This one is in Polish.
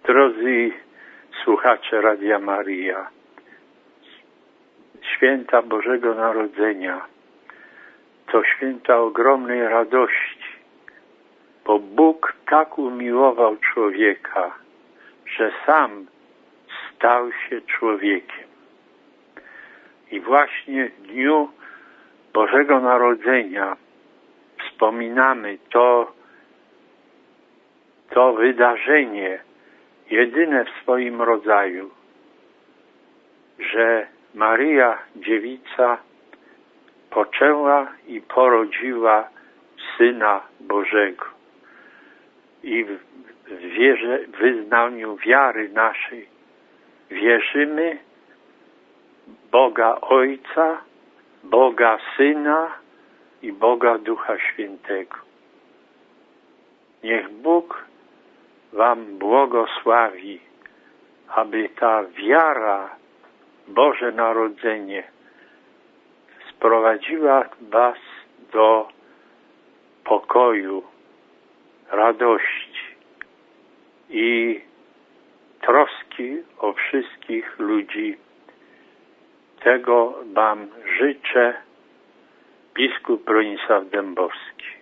Drodzy słuchacze Radia Maryja, święta Bożego Narodzenia to święta ogromnej radości, bo Bóg tak umiłował człowieka, że sam stał się człowiekiem. I właśnie w dniu Bożego Narodzenia wspominamy to wydarzenie, jedyne w swoim rodzaju, że Maryja Dziewica poczęła i porodziła Syna Bożego. I w wyznaniu wiary naszej wierzymy Boga Ojca, Boga Syna i Boga Ducha Świętego. Niech Bóg wam błogosławi, aby ta wiara w Boże Narodzenie sprowadziła was do pokoju, radości i troski o wszystkich ludzi. Tego wam życzę, biskup Bronisław Dębowski.